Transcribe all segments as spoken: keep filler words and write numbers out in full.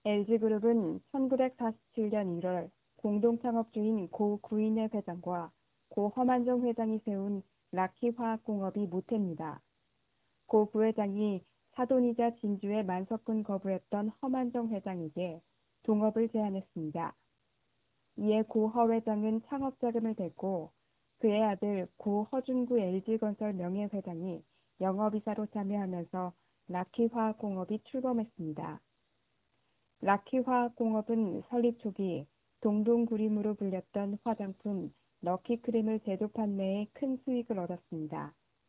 엘지그룹은 천구백사십칠 년 일 월 공동창업주인 고 구인의 회장과 고 허만정 회장이 세운 락키화학공업이 모태입니다. 고 부회장이 사돈이자 진주의 만석군 거부했던 허만정 회장에게 동업을 제안했습니다. 이에 고 허 회장은 창업자금을 댔고 그의 아들 고 허준구 엘지건설 명예회장이 영업이사로 참여하면서 락키화학공업이 출범했습니다. 락키화학공업은 설립 초기 동동구림으로 불렸던 화장품 럭키크림을 제조 판매해 큰 수익을 얻었습니다.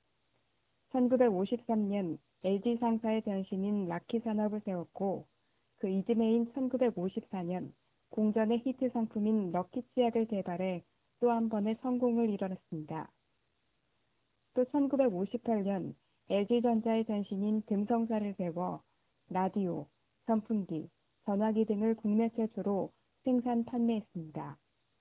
천구백오십삼 년 엘지 상사의 전신인 락키산업을 세웠고 그 이듬해인 천구백오십사 년 공전의 히트 상품인 럭키치약을 개발해 또 한 번의 성공을 이뤄냈습니다. 또 천구백오십팔 년 엘지전자의 전신인 금성사를 세워 라디오, 선풍기, 전화기 등을 국내 최초로 생산 판매했습니다.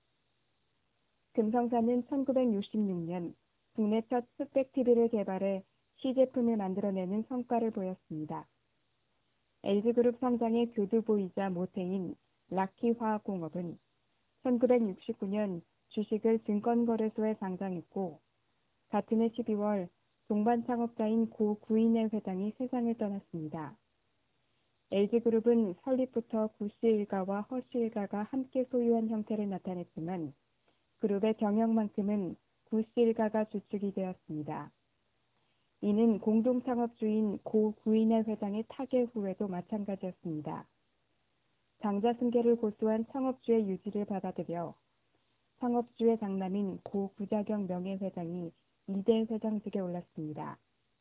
금성사는 천구백육십육 년 국내 첫 스펙 티비를 개발해 시제품을 만들어내는 성과를 보였습니다. 엘지그룹 성장의 교두보이자 모태인 락키화학공업은 천구백육십구 년 주식을 증권거래소에 상장했고 같은 해 십이 월 동반 창업자인 고 구인의 회장이 세상을 떠났습니다. 엘지그룹은 설립부터 구씨 일가와 허씨 일가가 함께 소유한 형태를 나타냈지만 그룹의 경영만큼은 구씨 일가가 주축이 되었습니다. 이는 공동창업주인 고 구인의 회장의 타계 후에도 마찬가지였습니다. 장자 승계를 고수한 창업주의 유지를 받아들여 창업주의 장남인 고 구자경 명예회장이 이 대 회장직에 올랐습니다.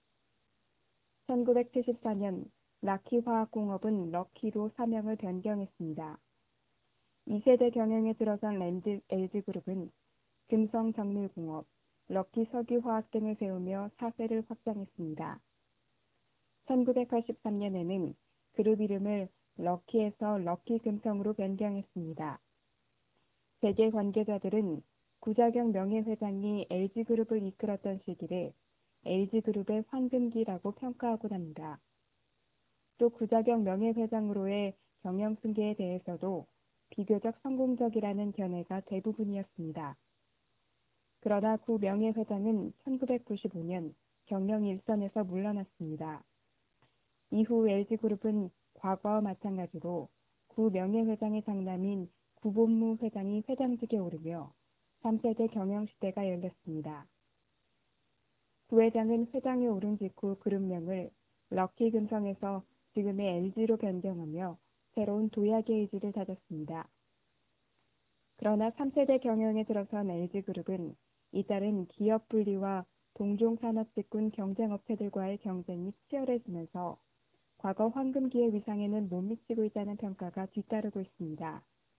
천구백칠십사 년 락키화학공업은 럭키로 사명을 변경했습니다. 이 세대 경영에 들어선 랜드 엘지그룹은 금성정밀공업, 럭키석유화학 등을 세우며 사세를 확장했습니다. 천구백팔십삼 년에는 그룹 이름을 럭키에서 럭키금성으로 변경했습니다. 세계 관계자들은 구자경 명예회장이 엘지그룹을 이끌었던 시기를 엘지그룹의 황금기라고 평가하곤 합니다. 또 구자경 명예회장으로의 경영 승계에 대해서도 비교적 성공적이라는 견해가 대부분이었습니다. 그러나 구 명예회장은 천구백구십오 년 경영 일선에서 물러났습니다. 이후 엘지그룹은 과거와 마찬가지로 구 명예회장의 장남인 구본무 회장이 회장직에 오르며 삼 세대 경영시대가 열렸습니다. 구 회장은 회장에 오른 직후 그룹명을 럭키금성에서 지금의 엘지로 변경하며 새로운 도약의 의지를 다졌습니다. 그러나 삼 세대 경영에 들어선 엘지그룹은 이따른 기업 분리와 동종산업직군 경쟁업체들과의 경쟁이 치열해지면서 과거 황금기의 위상에는 못 미치고 있다는 평가가 뒤따르고 있습니다.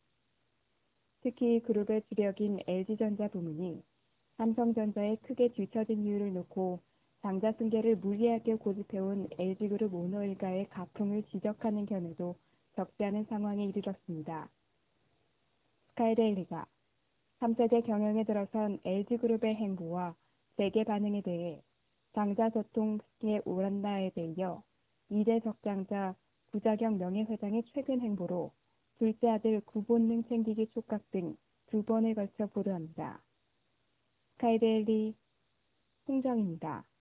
특히 그룹의 주력인 엘지전자 부문이 삼성전자에 크게 뒤처진 이유를 놓고 장자 승계를 무리하게 고집해온 엘지그룹 오너 일가의 가풍을 지적하는 견해도 적지 않은 상황에 이르렀습니다. 스카이데일리가 삼 세대 경영에 들어선 엘지그룹의 행보와 세계 반응에 대해 장자저통의 오란다에 대하여 이 대 적장자 구자경 명예회장의 최근 행보로 둘째 아들 구본능 챙기기 촉각 등 두 번에 걸쳐 보도합니다. 스카이데일리 홍정입니다.